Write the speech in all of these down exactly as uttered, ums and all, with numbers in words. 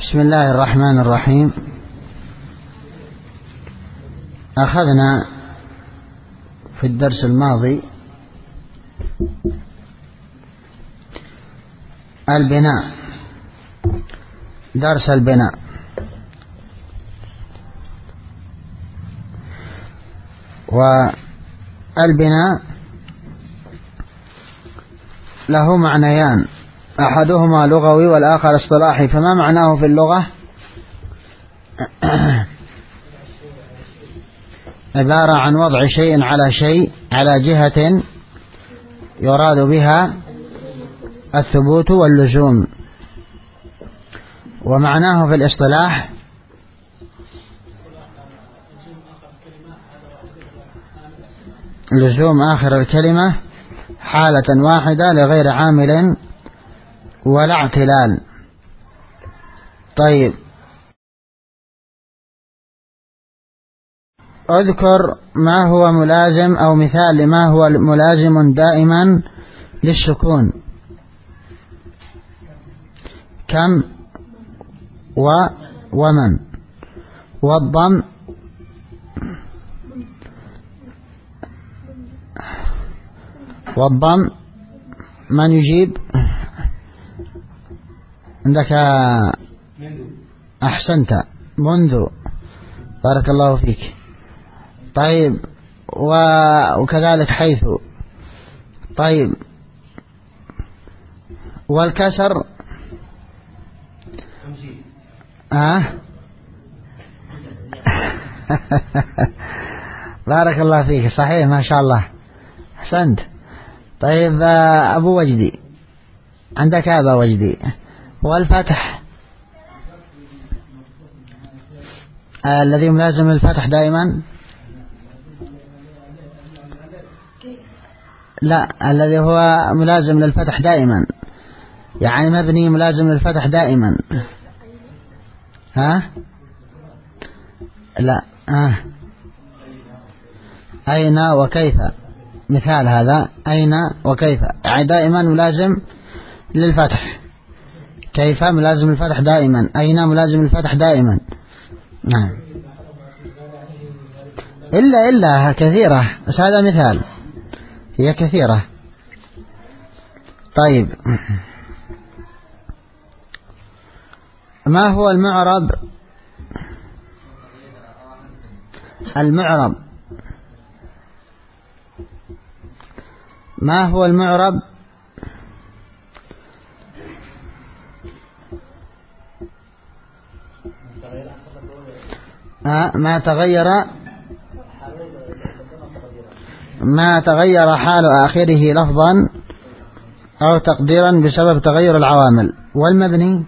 بسم الله الرحمن الرحيم. أخذنا في الدرس الماضي البناء، درس البناء، والبناء له معنيان، أحدهما لغوي والآخر اصطلاحي. فما معناه في اللغة؟ عبارة عن وضع شيء على شيء على جهة يراد بها الثبوت واللزوم. ومعناه في الاصطلاح لزوم آخر الكلمة حالة واحدة لغير عامل ولا اعتلال. طيب، اذكر ما هو ملازم أو مثال لما هو ملازم دائما للسكون. كم و ومن والضم والضم من يجيب؟ عندك أحسنت، منذ، بارك الله فيك. طيب، وكذلك حيث. طيب، والكسر آه؟ بارك الله فيك، صحيح، ما شاء الله، أحسنت. طيب، أبو وجدي، عندك أبا وجدي. والفتح آه الذي ملازم للفتح دائما؟ لا، الذي هو ملازم للفتح دائما، يعني مبني ملازم للفتح دائما. ها؟ لا. آه. أين وكيف، مثال هذا، أين وكيف، يعني دائما ملازم للفتح. كيف ملازم للفتح دائما، أين ملازم للفتح دائما. نعم. إلا إلا كثيرة، بس هذا مثال، هي كثيرة. طيب، ما هو المعرب؟ المعرب ما هو المعرب؟ آه ما تغير ما تغير حال آخره لفظا أو تقديرا بسبب تغير العوامل. والمبني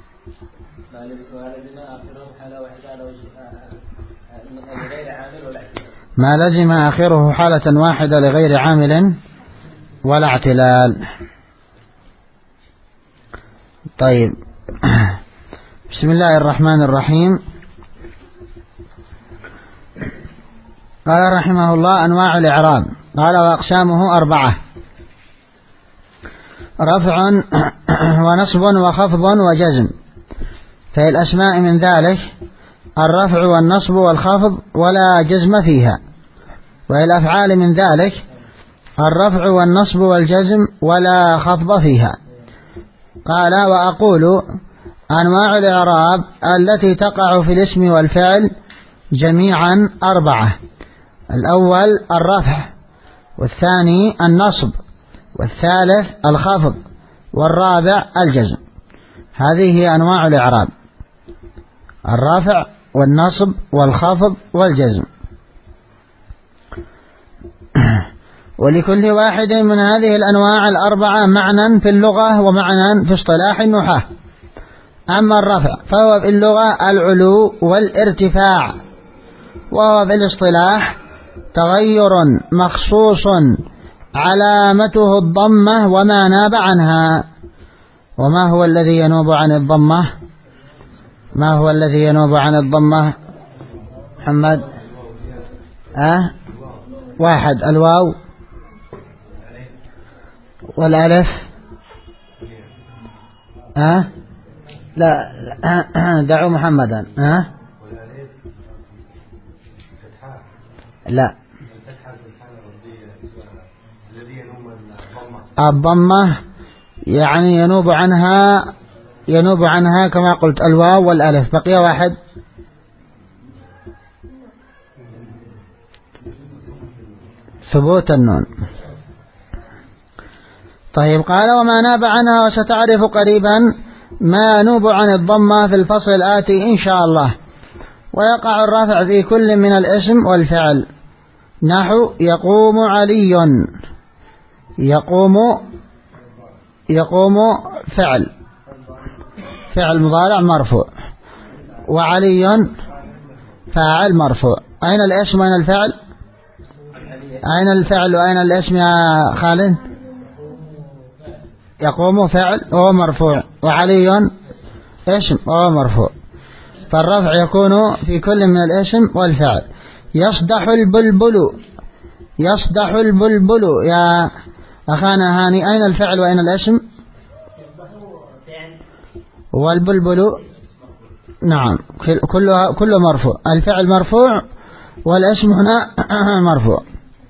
ما لزم آخره حالة واحدة لغير عامل ولا اعتلال. طيب، بسم الله الرحمن الرحيم. قال رحمه الله: أنواع الإعراب. قال: وأقسامه أربعة: رفع ونصب وخفض وجزم. في الأسماء من ذلك الرفع والنصب والخفض ولا جزم فيها، وفي الأفعال من ذلك الرفع والنصب والجزم ولا خفض فيها. قال: وأقول أنواع الإعراب التي تقع في الاسم والفعل جميعا أربعة: الأول الرفع، والثاني النصب، والثالث الخفض، والرابع الجزم. هذه هي أنواع الإعراب: الرفع والنصب والخفض والجزم. ولكل واحد من هذه الأنواع الأربعة معنى في اللغة ومعنى في اصطلاح النحاة. أما الرفع فهو في اللغة العلو والارتفاع، وهو في الاصطلاح تغير مخصوص علامته الضمة وما ناب عنها. وما هو الذي ينوب عن الضمة؟ ما هو الذي ينوب عن الضمة محمد؟ أه؟ واحد الواو والألف. أه؟ لا دعوا محمدا. ها لا الضمة يعني ينوب عنها ينوب عنها كما قلت الواو والألف. بقي واحد. ثبوت النون. طيب قال وما ناب عنها وستعرف قريبا ما ينوب عن الضمة في الفصل الآتي إن شاء الله. ويقع الرفع في كل من الاسم والفعل نحو يقوم علي. يقوم يقوم فعل فعل مضارع مرفوع، وعلي فاعل مرفوع. أين الاسم وأين الفعل؟ أين الفعل وأين الاسم يا خالد؟ يقوم فعل وهو مرفوع، وعلي اسم وهو مرفوع، فالرفع يكون في كل من الاسم والفعل. يصدح البلبل. يصدح البلبل يا أخانا هاني، أين الفعل وأين الاسم؟ والبلبل نعم كله كله مرفوع، الفعل مرفوع والاسم هنا مرفوع.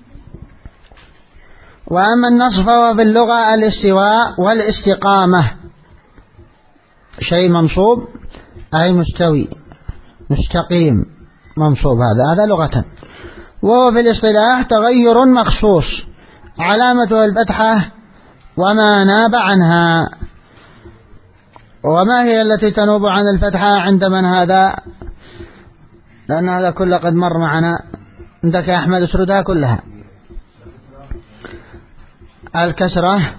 وأما النصب فهو باللغة الاستواء والاستقامة، شيء منصوب أي مستوي مستقيم منصوب، هذا هذا لغة. وهو في الاصطلاح تغير مخصوص علامته الفتحة وما ناب عنها. وما هي التي تنوب عن الفتحة عند من هذا؟ لأن هذا كله قد مر معنا. عندك يا أحمد اسردها كلها. الكسرة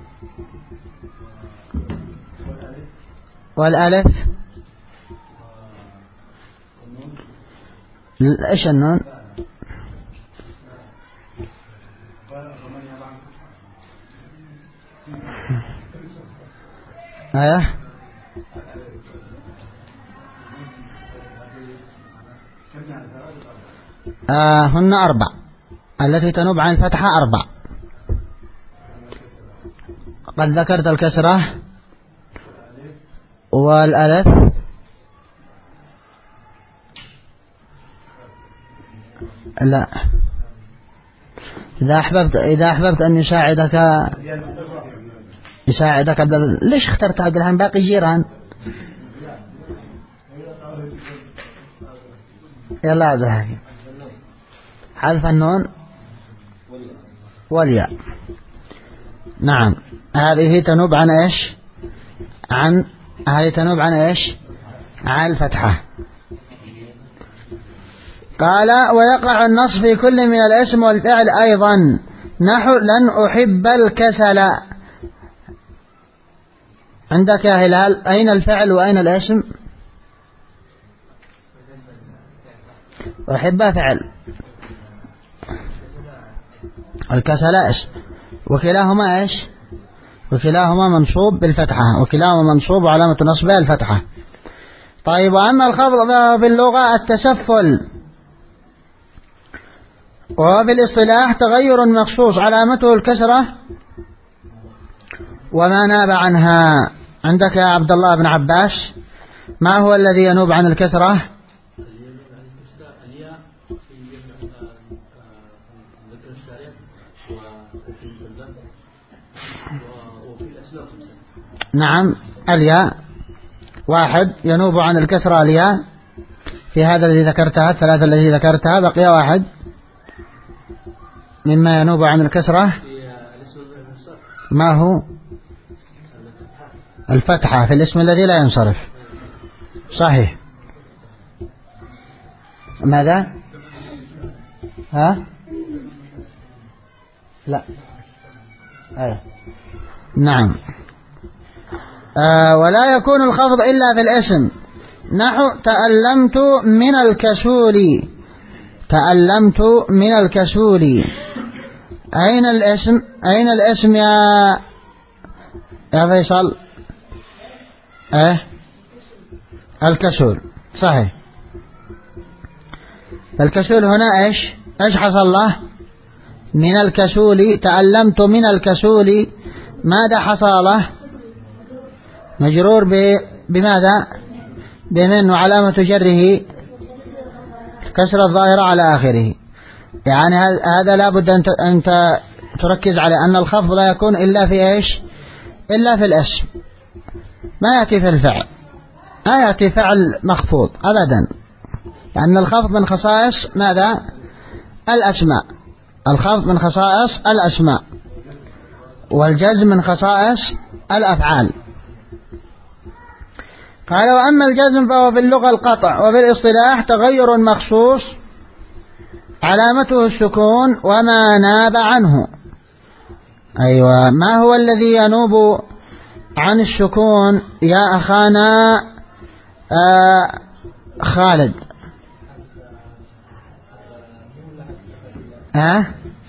والألف. إيش النون؟ أيه آه هن أربع، التي تنوب عن الفتحة أربع. قد ذكرت الكسرة والألف لا. إذا أحببت إذا أحببت أن يساعدك يساعدك عبد الله. ليش اخترت عبد الرحمن؟ باقي جيران. يلا عبد الحكيم. حذف النون والياء. نعم هذه تنوب عن ايش؟ عن هذه تنوب عن ايش؟ عن الفتحة. قال ويقع النصب في كل من الاسم والفعل أيضا نحو لن أحب الكسل. عندك يا هلال أين الفعل وأين الاسم؟ أحب فعل، الكسل اسم، وكلاهما ايش؟ وكلاهما منصوب بالفتحة، وكلاهما منصوب وعلامة نصبه الفتحة. طيب وأما الخفض باللغة التسفل، وهو بالاصطلاح تغير مخصوص علامته الكسرة وما ناب عنها. عندك يا عبد الله بن عباس ما هو الذي ينوب عن الكسرة؟ نعم الياء. واحد ينوب عن الكسرة الياء في هذا الذي ذكرتها، الثلاثة الذي ذكرتها. بقي واحد مما ينوب عن الكسرة ما هو؟ الفتحة في الاسم الذي لا ينصرف. صحيح. ماذا؟ ها؟ لا أيه. نعم آه ولا يكون الخفض إلا في الاسم نحو تألمت من الكسول. تألمت من الكسول. أين الاسم؟ أين الاسم يا يا فيصل؟ أه الكسول. صحيح. الكسول هنا إيش إيش حصل له؟ من الكسول. تألمت من الكسول، ماذا حصل له؟ مجرور بماذا؟ بمن، وعلامة جره كسر الظاهرة على آخره. يعني هذا لابد أن تركز على أن الخفض لا يكون إلا في إيش؟ إلا في الاسم، ما يأتي في الفعل، ما يأتي فعل مخفوض أبدا، لأن الخفض من خصائص ماذا؟ الأسماء. الخفض من خصائص الأسماء، والجزم من خصائص الأفعال. قال: وأما الجزم فهو في اللغة القطع، وفي الاصطلاح تغير مخصوص علامته السكون وما ناب عنه. أيوة، ما هو الذي ينوب عن السكون يا أخانا آه خالد؟ ها؟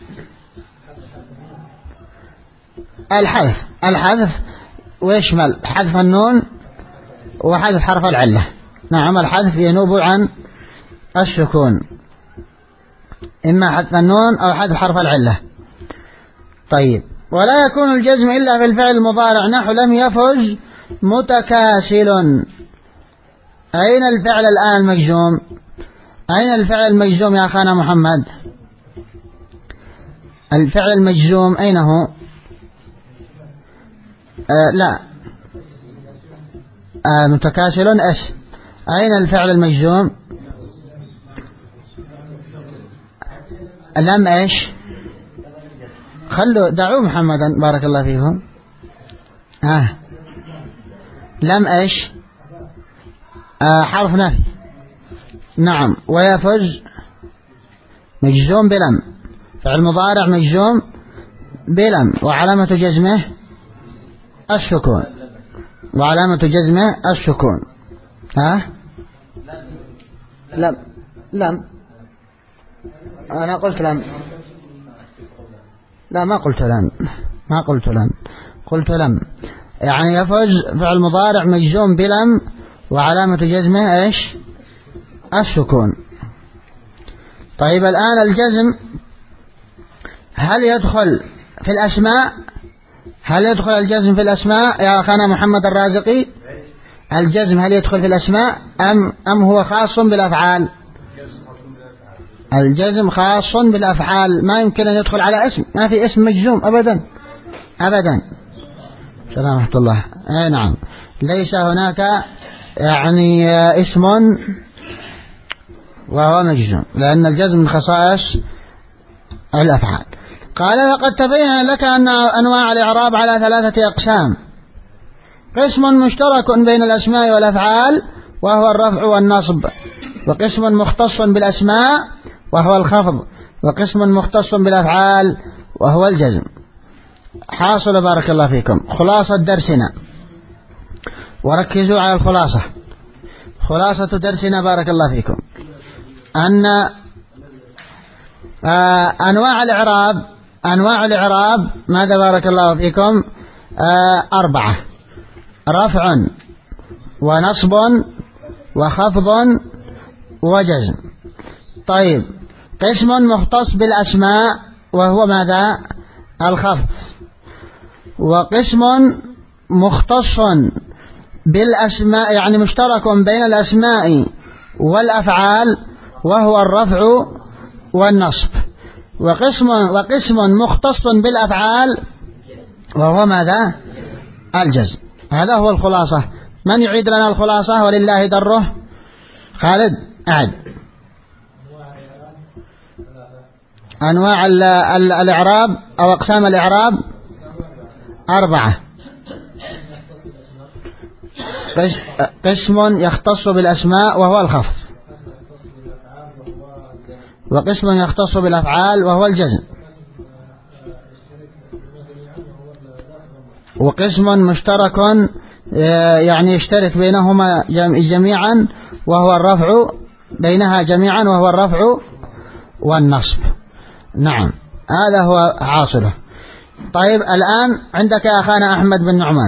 الحذف. الحذف ويشمل حذف النون وحذف حرف العلة. نعم، الحذف ينوب عن السكون، إما حذف النون أو حذف حرف العلة. طيب، ولا يكون الجزم إلا في الفعل المضارع، نحو لم يفز متكاسل. أين الفعل الآن المجزوم؟ أين الفعل المجزوم يا أخانا محمد؟ الفعل المجزوم أين هو؟ آه لا آه متكاسل أس. أين الفعل المجزوم؟ لم إيش؟ خلوا دعوا محمدا بارك الله فيكم. آه لم إيش؟ آه حرف نفي. نعم، ويفز مجزوم بلم، فعل مضارع مجزوم بلم، وعلامة جزمه السكون، وعلامة جزمه السكون. ها؟ لم لم أنا قلت لم لا ما قلت لم ما قلت لم قلت لم يعني يفز فعل مضارع مجزوم بلم، وعلامة جزمه ايش؟ السكون. طيب، الآن الجزم هل يدخل في الأسماء؟ هل يدخل الجزم في الأسماء يا أخانا محمد الرازقي؟ الجزم هل يدخل في الأسماء أم أم هو خاص بالأفعال؟ الجزم خاص بالأفعال، ما يمكن أن يدخل على اسم، ما في اسم مجزوم أبدا أبدا. سلام ورحمة الله. أي نعم، ليس هناك يعني اسم وهو مجزوم، لأن الجزم من خصائص الأفعال. قال: لقد تبين لك أن أنواع الإعراب على ثلاثة أقسام: قسم مشترك بين الأسماء والأفعال وهو الرفع والنصب، وقسم مختص بالأسماء وهو الخفض، وقسم مختص بالأفعال وهو الجزم. حاصل بارك الله فيكم خلاصة درسنا، وركزوا على الخلاصة. خلاصة درسنا بارك الله فيكم أن آه أنواع الإعراب أنواع الإعراب ماذا بارك الله فيكم؟ آه أربعة: رفع ونصب وخفض وجزم. طيب، قسم مختص بالأسماء وهو ماذا؟ الخفض، وقسم مختص بالأسماء يعني مشترك بين الأسماء والأفعال وهو الرفع والنصب، وقسم وقسم مختص بالأفعال وهو ماذا؟ الجزم. هذا هو الخلاصة. من يعيد لنا الخلاصة ولله دره؟ خالد أعد. أنواع الإعراب أو أقسام الإعراب أربعة: قسم يختص بالأسماء وهو الخفض، وقسم يختص بالأفعال وهو الجزم، وقسم مشترك يعني يشترك بينهما جميعا وهو الرفع بينها جميعا وهو الرفع والنصب. نعم، هذا هو حاصله. طيب، الآن عندك يا أخانا أحمد بن نعمان.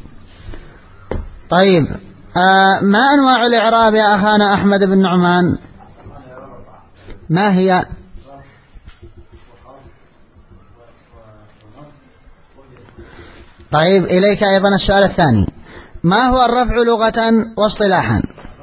طيب، آه ما أنواع الإعراب يا أخانا أحمد بن نعمان؟ ما هي؟ طيب، إليك أيضا السؤال الثاني: ما هو الرفع لغة واصطلاحا؟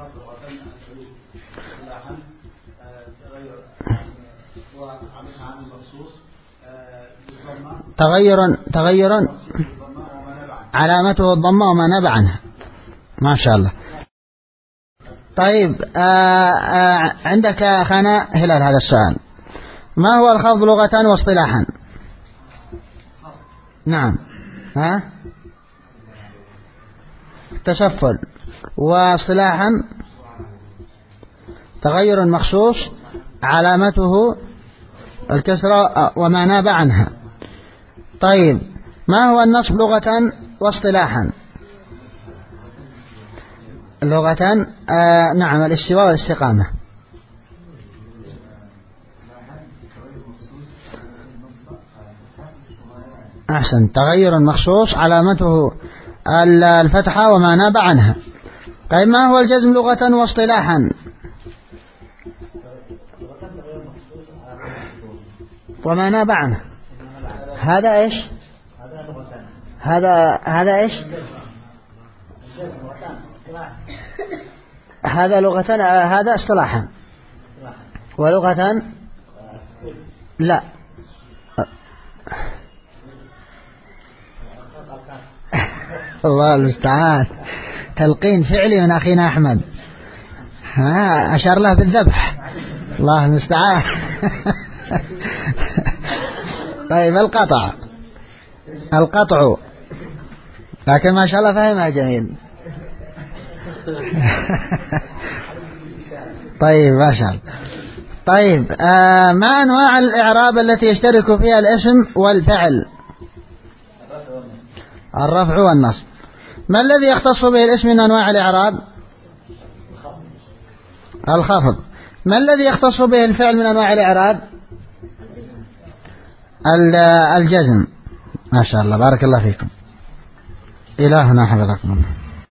تغير تغير علامته الضمة وما نبع عنها. ما شاء الله. طيب آآ آآ عندك أخانا هلال هذا السؤال: ما هو الخفض لغة واصطلاحا؟ نعم. ها تشفل. واصطلاحا تغير مخصوص علامته الكسرة وما ناب عنها. طيب ما هو النصب لغة واصطلاحا؟ لغة آه نعم الاستواء والاستقامة. أحسن. تغير مخصوص علامته الفتحة وما ناب عنها. طيب ما هو الجزم لغة واصطلاحا؟ وما ناب عنه. هذا ايش؟ هذا هذا ايش؟ هذا لغة هذا اصطلاحا. ولغة لا. الله المستعان. تلقين فعلي من أخينا أحمد. ها أشار له بالذبح. الله المستعان. طيب القطع. القطع لكن ما شاء الله فهمها جميل. طيب ما شاء الله. طيب آه ما أنواع الإعراب التي يشترك فيها الاسم والفعل؟ الرفع والنصب. ما الذي يختص به الاسم من أنواع الإعراب؟ الخفض. ما الذي يختص به الفعل من أنواع الإعراب؟ الجزم. ما شاء الله. بارك الله فيكم. إلهنا حفظكم الله.